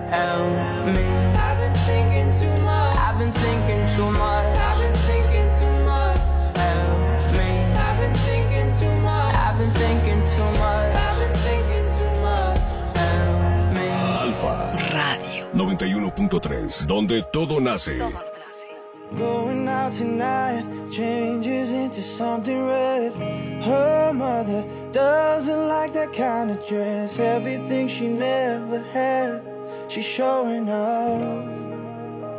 help me. I've been thinking too much. I've been thinking too much. I've been thinking too much. Help me. I've been thinking too much. I've been thinking too much. I've been thinking too much. Help me. Alfa Radio 91.3, donde todo nace. Going out tonight changes into something red. Her mother doesn't like that kind of dress. Everything she never had, she's showing off.